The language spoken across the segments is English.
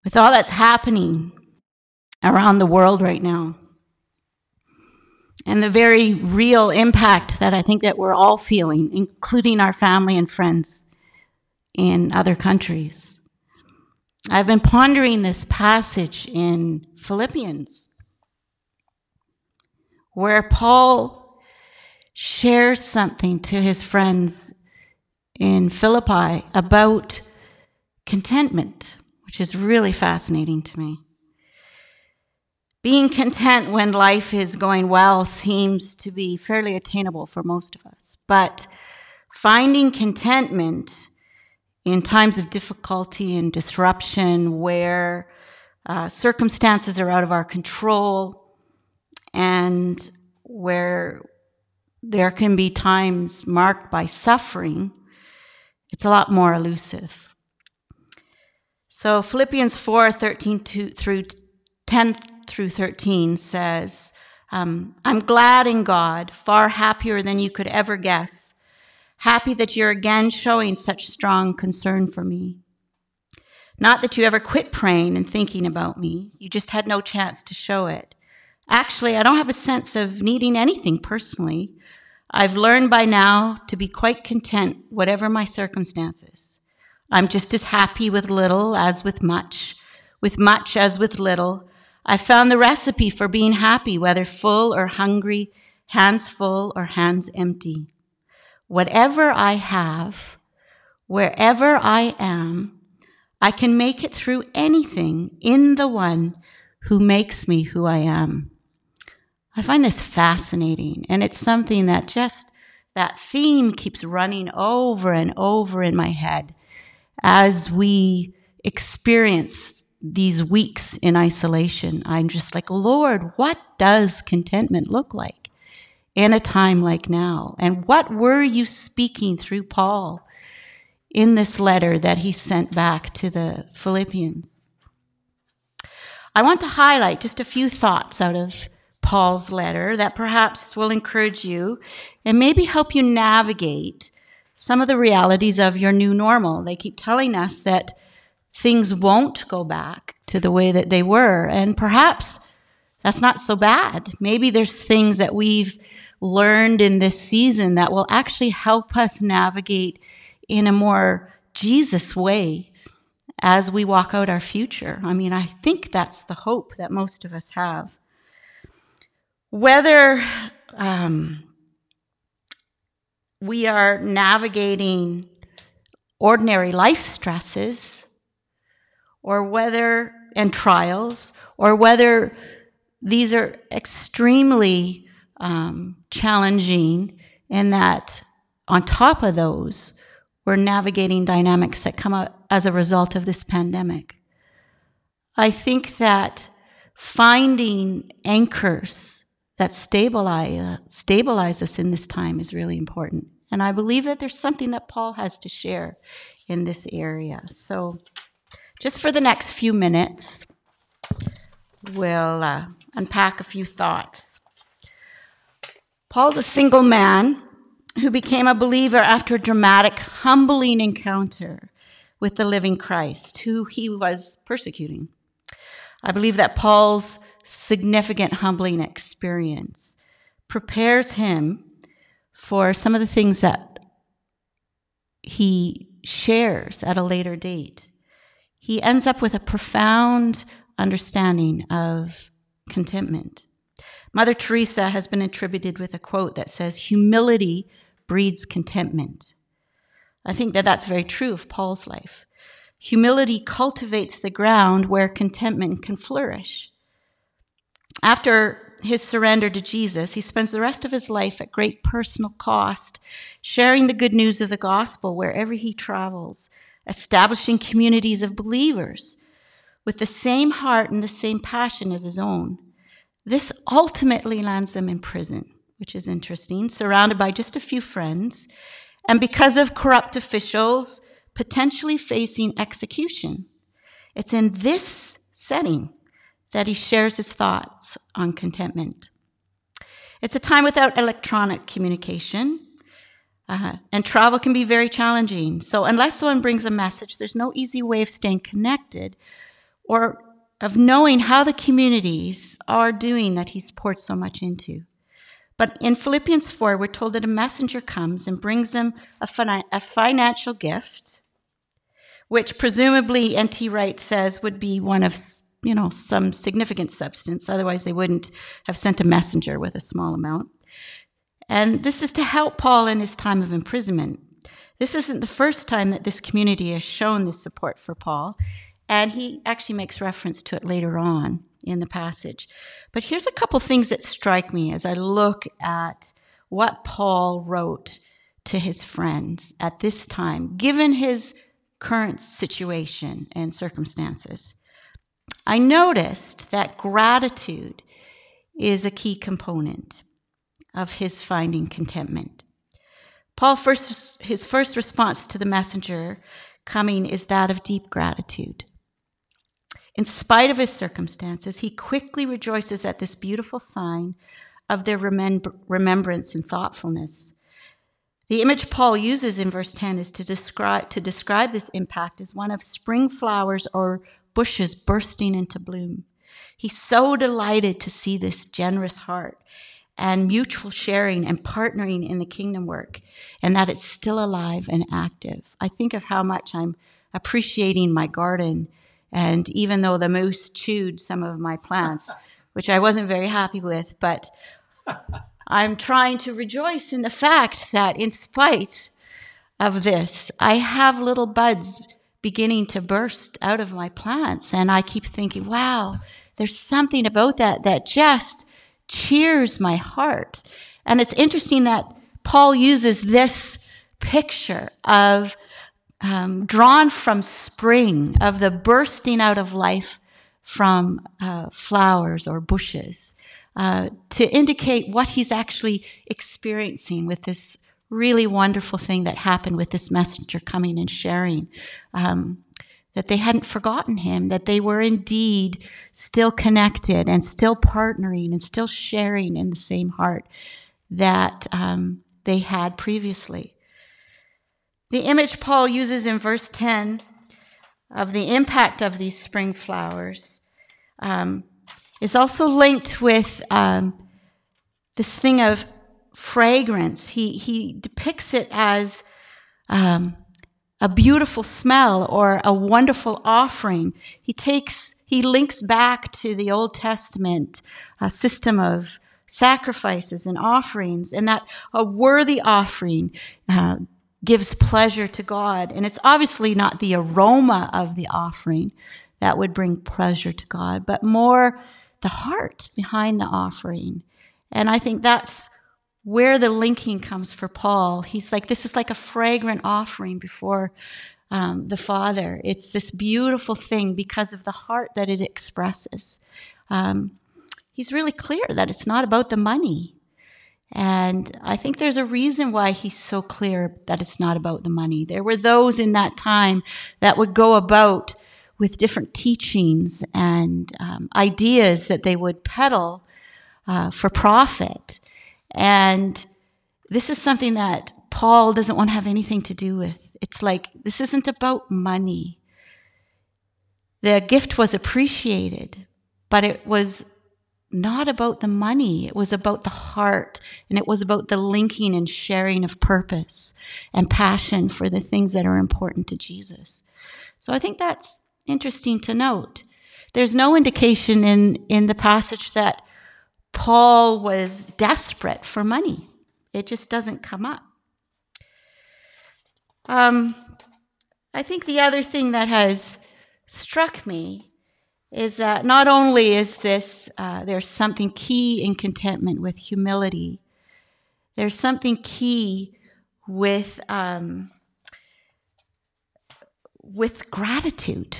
With all that's happening around the world right now, and the very real impact that I think that we're all feeling, including our family and friends in other countries, I've been pondering this passage in Philippians, where Paul shares something to his friends in Philippi about contentment, which is really fascinating to me. Being content when life is going well seems to be fairly attainable for most of us, but finding contentment in times of difficulty and disruption where circumstances are out of our control and where there can be times marked by suffering, it's a lot more elusive. So Philippians 4:13 through 10 through 13 says, I'm glad in God, far happier than you could ever guess, happy that you're again showing such strong concern for me. Not that you ever quit praying and thinking about me, you just had no chance to show it. Actually, I don't have a sense of needing anything personally. I've learned by now to be quite content, whatever my circumstances. I'm just as happy with little as with much as with little. I found the recipe for being happy, whether full or hungry, hands full or hands empty. Whatever I have, wherever I am, I can make it through anything in the one who makes me who I am. I find this fascinating, and it's something that just, that theme keeps running over and over in my head as we experience these weeks in isolation. I'm just like, Lord, what does contentment look like in a time like now? And what were you speaking through Paul in this letter that he sent back to the Philippians? I want to highlight just a few thoughts out of Paul's letter that perhaps will encourage you and maybe help you navigate some of the realities of your new normal. They keep telling us that things won't go back to the way that they were, and perhaps that's not so bad. Maybe there's things that we've learned in this season that will actually help us navigate in a more Jesus way as we walk out our future. I mean, I think that's the hope that most of us have. Whether we are navigating ordinary life stresses and trials, or whether these are extremely challenging, and that on top of those, we're navigating dynamics that come out as a result of this pandemic. I think that finding anchors that stabilize us in this time is really important. And I believe that there's something that Paul has to share in this area. So just for the next few minutes, we'll unpack a few thoughts. Paul's a single man who became a believer after a dramatic, humbling encounter with the living Christ, who he was persecuting. I believe that Paul's significant humbling experience prepares him for some of the things that he shares at a later date. He ends up with a profound understanding of contentment. Mother Teresa has been attributed with a quote that says, "Humility breeds contentment." I think that that's very true of Paul's life. Humility cultivates the ground where contentment can flourish. After his surrender to Jesus, he spends the rest of his life at great personal cost, sharing the good news of the gospel wherever he travels, establishing communities of believers with the same heart and the same passion as his own. This ultimately lands him in prison, which is interesting, surrounded by just a few friends, and because of corrupt officials, potentially facing execution. It's in this setting that he shares his thoughts on contentment. It's a time without electronic communication, and travel can be very challenging. So unless someone brings a message, there's no easy way of staying connected or of knowing how the communities are doing that he's poured so much into. But in Philippians 4, we're told that a messenger comes and brings them a financial gift, which presumably N.T. Wright says would be one of, some significant substance. Otherwise, they wouldn't have sent a messenger with a small amount. And this is to help Paul in his time of imprisonment. This isn't the first time that this community has shown this support for Paul, and he actually makes reference to it later on in the passage. But here's a couple things that strike me as I look at what Paul wrote to his friends at this time, given his current situation and circumstances. I noticed that gratitude is a key component of his finding contentment. His first response to the messenger coming is that of deep gratitude. In spite of his circumstances, he quickly rejoices at this beautiful sign of their remembrance and thoughtfulness. The image Paul uses in verse 10 is to describe this impact as one of spring flowers or bushes bursting into bloom. He's so delighted to see this generous heart and mutual sharing and partnering in the kingdom work, and that it's still alive and active. I think of how much I'm appreciating my garden, and even though the moose chewed some of my plants, which I wasn't very happy with, but I'm trying to rejoice in the fact that in spite of this, I have little buds beginning to burst out of my plants, and I keep thinking, wow, there's something about that just cheers my heart. And it's interesting that Paul uses this picture of drawn from spring, of the bursting out of life from flowers or bushes, to indicate what he's actually experiencing with this really wonderful thing that happened with this messenger coming and sharing, that they hadn't forgotten him, that they were indeed still connected and still partnering and still sharing in the same heart that they had previously. The image Paul uses in verse 10 of the impact of these spring flowers is also linked with this thing of fragrance. He depicts it as a beautiful smell or a wonderful offering. He links back to the Old Testament system of sacrifices and offerings, and that a worthy offering gives pleasure to God. And it's obviously not the aroma of the offering that would bring pleasure to God, but more the heart behind the offering. And I think that's where the linking comes for Paul. He's like, this is like a fragrant offering before the Father. It's this beautiful thing because of the heart that it expresses. He's really clear that it's not about the money. And I think there's a reason why he's so clear that it's not about the money. There were those in that time that would go about with different teachings and ideas that they would peddle for profit. And this is something that Paul doesn't want to have anything to do with. It's like, this isn't about money. The gift was appreciated, but it was not about the money. It was about the heart, and it was about the linking and sharing of purpose and passion for the things that are important to Jesus. So I think that's interesting to note. There's no indication in the passage that Paul was desperate for money. It just doesn't come up. I think the other thing that has struck me is that not only is this, there's something key in contentment with humility, there's something key with gratitude.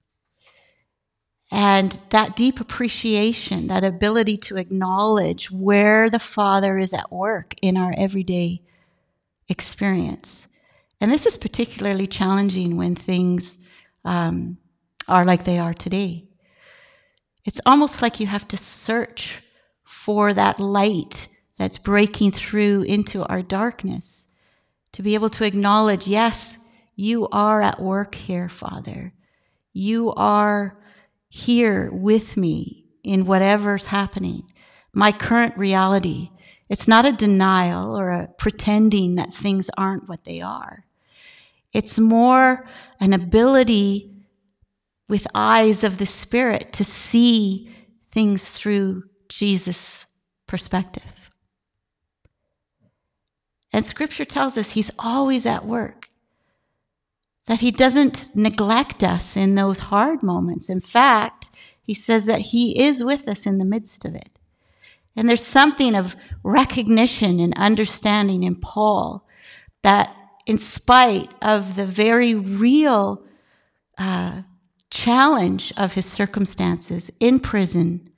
And that deep appreciation, that ability to acknowledge where the Father is at work in our everyday experience. And this is particularly challenging when things are like they are today. It's almost like you have to search for that light that's breaking through into our darkness to be able to acknowledge, yes, you are at work here, Father. You are here with me in whatever's happening, my current reality. It's not a denial or a pretending that things aren't what they are. It's more an ability with eyes of the Spirit to see things through Jesus' perspective. And Scripture tells us he's always at work, that he doesn't neglect us in those hard moments. In fact, he says that he is with us in the midst of it. And there's something of recognition and understanding in Paul that in spite of the very real challenge of his circumstances in prison,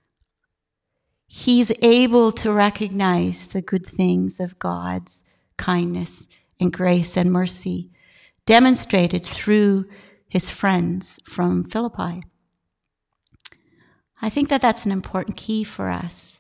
he's able to recognize the good things of God's kindness and grace and mercy demonstrated through his friends from Philippi. I think that that's an important key for us.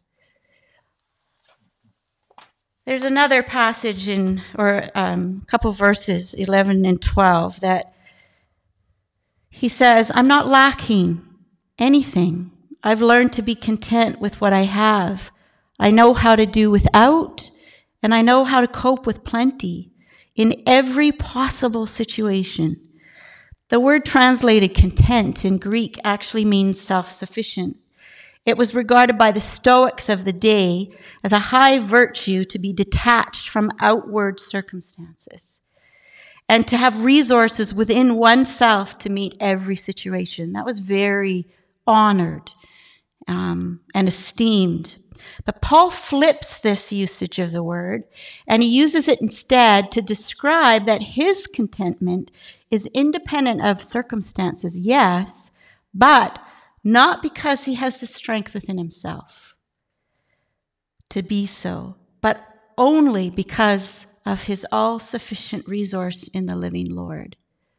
There's another passage a couple verses, 11 and 12, that he says, I'm not lacking anything. I've learned to be content with what I have. I know how to do without, and I know how to cope with plenty in every possible situation. The word translated content in Greek actually means self-sufficient. It was regarded by the Stoics of the day as a high virtue to be detached from outward circumstances and to have resources within oneself to meet every situation. That was very honored and esteemed. But Paul flips this usage of the word, and he uses it instead to describe that his contentment is independent of circumstances, yes, but not because he has the strength within himself to be so, but only because of his all-sufficient resource in the living Lord.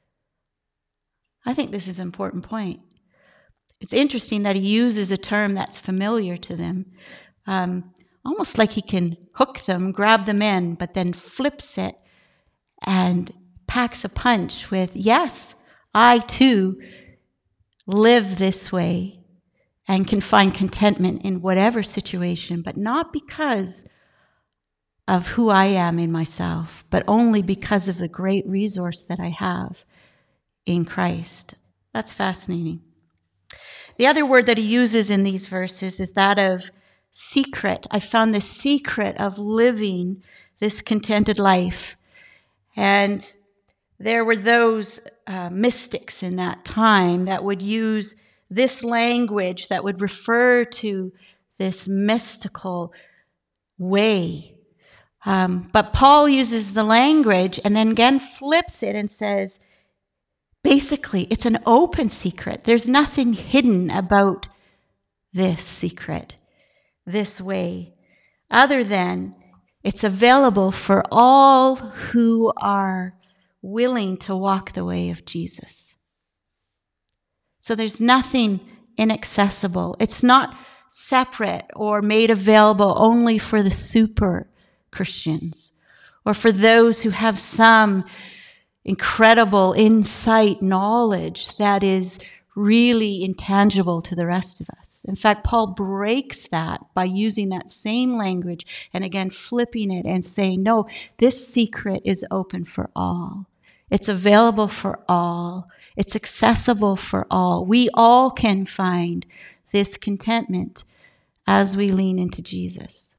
I think this is an important point. It's interesting that he uses a term that's familiar to them, almost like he can hook them, grab them in, but then flips it and packs a punch with, yes, I too live this way and can find contentment in whatever situation, but not because of who I am in myself, but only because of the great resource that I have in Christ. That's fascinating. The other word that he uses in these verses is that of secret. I found the secret of living this contented life. And there were those mystics in that time that would use this language that would refer to this mystical way. But Paul uses the language and then again flips it and says, basically, it's an open secret. There's nothing hidden about this secret, this way, other than it's available for all who are willing to walk the way of Jesus. So there's nothing inaccessible. It's not separate or made available only for the super Christians or for those who have some incredible insight, knowledge that is really intangible to the rest of us. In fact, Paul breaks that by using that same language and again flipping it and saying, no, this secret is open for all. It's available for all. It's accessible for all. We all can find this contentment as we lean into Jesus.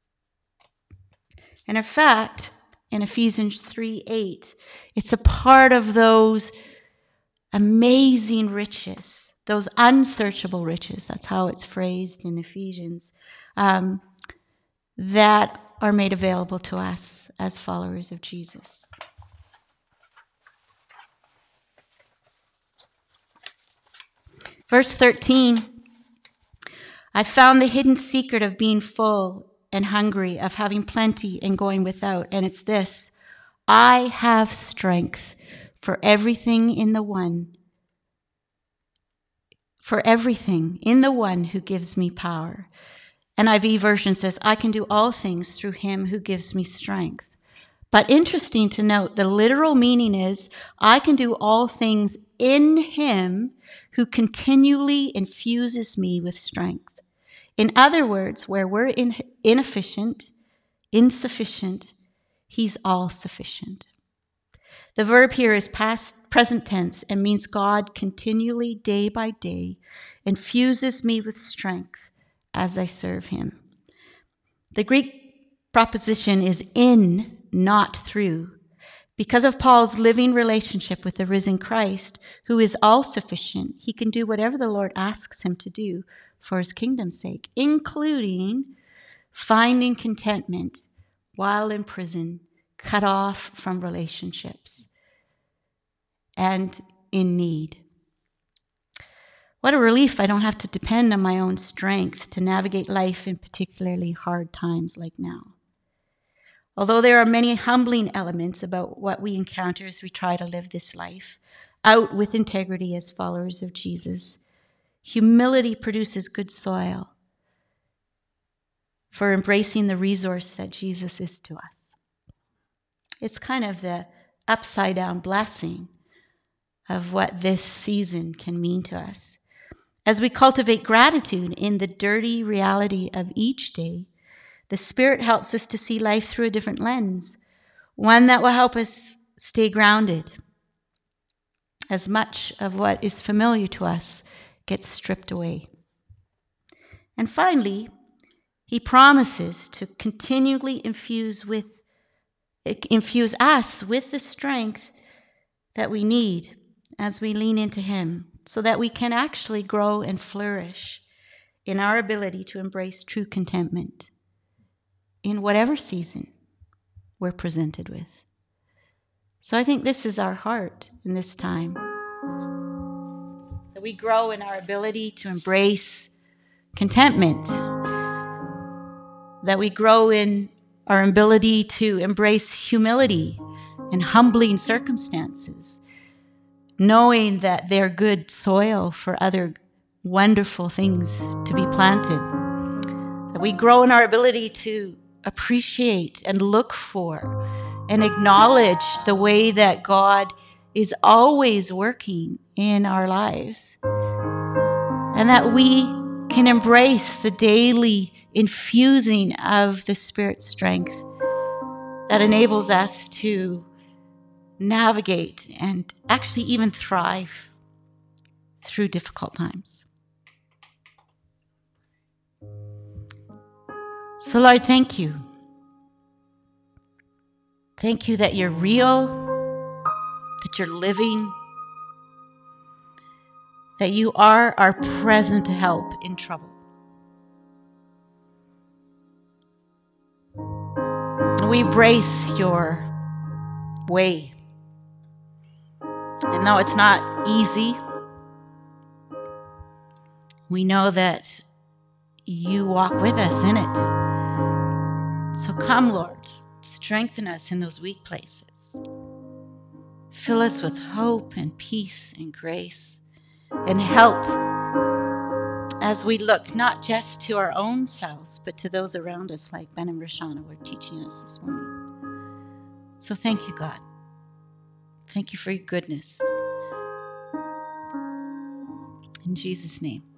And in fact, in Ephesians 3:8, it's a part of those amazing riches, those unsearchable riches, that's how it's phrased in Ephesians, that are made available to us as followers of Jesus. Verse 13, I found the hidden secret of being full and hungry, of having plenty and going without, and it's this: I have strength for everything in the one who gives me power. NIV version says, I can do all things through him who gives me strength. But interesting to note, the literal meaning is, I can do all things in him who continually infuses me with strength. In other words, where we're inefficient, insufficient, he's all sufficient. The verb here is past present tense and means God continually, day by day, infuses me with strength as I serve him. The Greek preposition is in, not through. Because of Paul's living relationship with the risen Christ, who is all sufficient, he can do whatever the Lord asks him to do for his kingdom's sake, including finding contentment while in prison, cut off from relationships, and in need. What a relief I don't have to depend on my own strength to navigate life in particularly hard times like now. Although there are many humbling elements about what we encounter as we try to live this life out with integrity as followers of Jesus, humility produces good soil for embracing the resource that Jesus is to us. It's kind of the upside down blessing of what this season can mean to us. As we cultivate gratitude in the dirty reality of each day, the Spirit helps us to see life through a different lens, one that will help us stay grounded as much of what is familiar to us gets stripped away. And finally, he promises to continually infuse us with the strength that we need as we lean into him, so that we can actually grow and flourish in our ability to embrace true contentment in whatever season we're presented with. So I think this is our heart in this time, that we grow in our ability to embrace contentment, that we grow in our ability to embrace humility and humbling circumstances, knowing that they're good soil for other wonderful things to be planted, that we grow in our ability to appreciate and look for and acknowledge the way that God is always working in our lives, and that we can embrace the daily infusing of the Spirit's strength that enables us to navigate and actually even thrive through difficult times. So Lord, thank you. Thank you that you're real, that you're living, that you are our present help in trouble. We embrace your way. And though it's not easy, we know that you walk with us in it. So come, Lord, strengthen us in those weak places. Fill us with hope and peace and grace and help as we look not just to our own selves, but to those around us, like Ben and Roshana were teaching us this morning. So thank you, God. Thank you for your goodness. In Jesus' name.